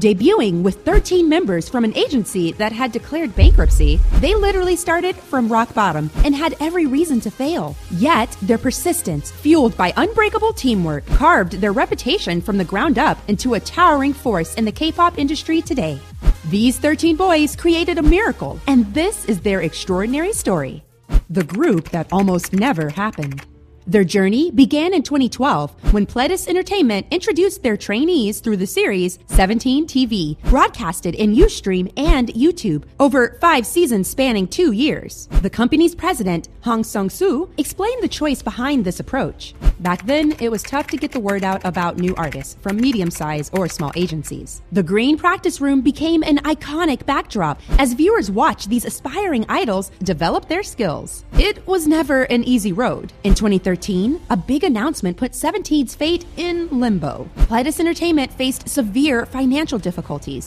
Debuting with 13 members from an agency that had declared bankruptcy, they literally started from rock bottom and had every reason to fail. Yet, their persistence, fueled by unbreakable teamwork, carved their reputation from the ground up into a towering force in the K-pop industry today. These 13 boys created a miracle, and this is their extraordinary story. The group that almost never happened. Their journey began in 2012 when Pledis Entertainment introduced their trainees through the series 17 TV, broadcasted in Ustream and YouTube over 5 seasons spanning 2 years. The company's president, Hong Sung-soo, explained the choice behind this approach. Back then, it was tough to get the word out about new artists from medium-sized or small agencies. The Green Practice Room became an iconic backdrop as viewers watched these aspiring idols develop their skills. It was never an easy road. In 2013, a big announcement put 17's fate in limbo. Pledis Entertainment faced severe financial difficulties,